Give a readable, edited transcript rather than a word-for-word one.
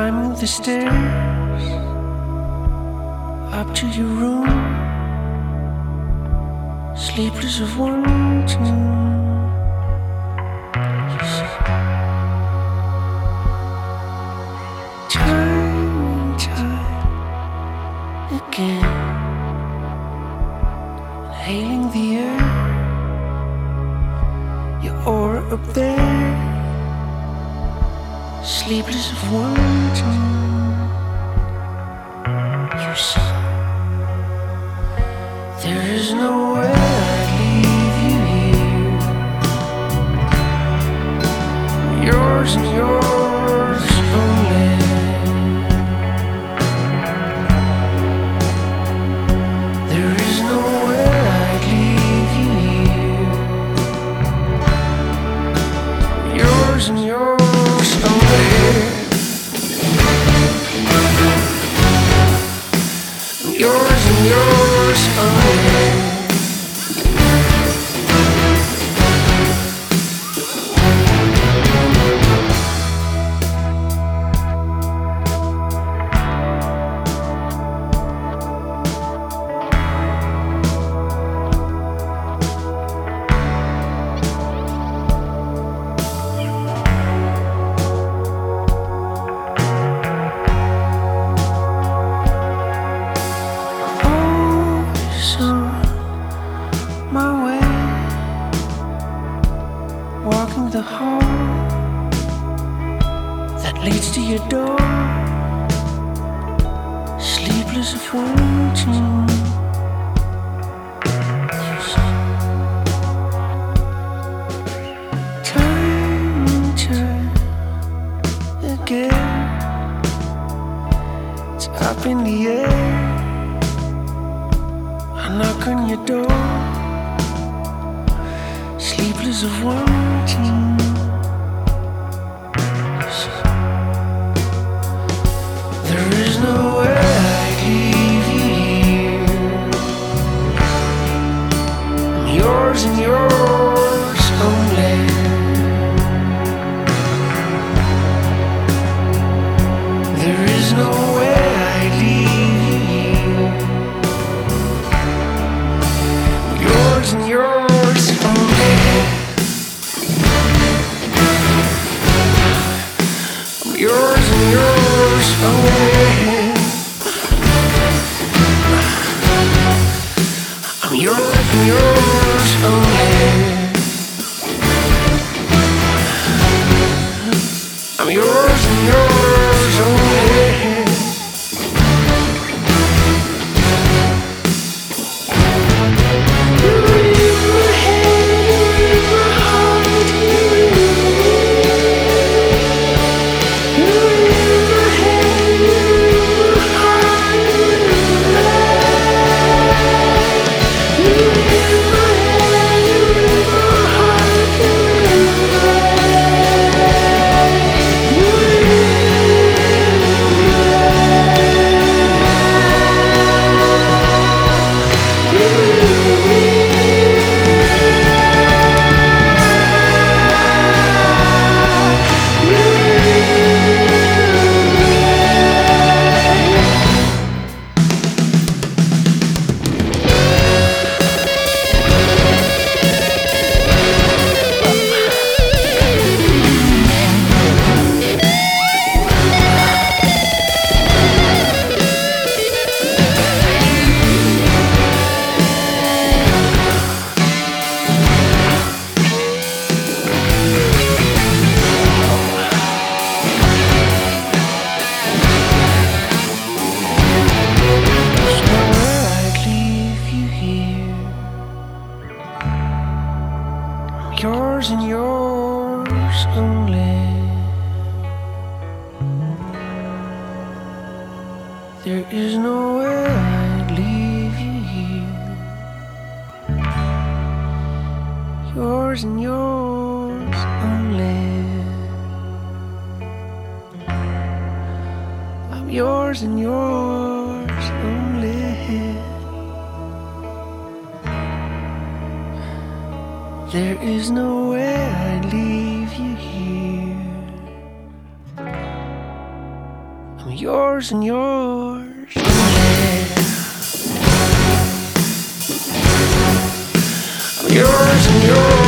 Climbing the stairs up to your room, sleepless of wanting. Time and time again, inhaling the air, your aura up there, sleepless of wanting. You said there is no way I'd leave you here, yours and yours only. There is no way I'd leave you here, yours and yours only. Yours and yours only. Walking the hall that leads to your door, sleepless of wanting. Time and time again, it's up in the air. I knock on your door, sleepless of wanting. There is no way I'd leave you here, I'm yours and yours only. There is no way I'd leave you here, yours and yours only. Yours and yours only. I'm yours and yours only. I'm yours and yours only. Yours and yours only. There is no way I'd leave you here, yours and yours only. I'm yours and yours only. There is no way I'd leave you here, yours and yours. Yeah. I'm yours and yours.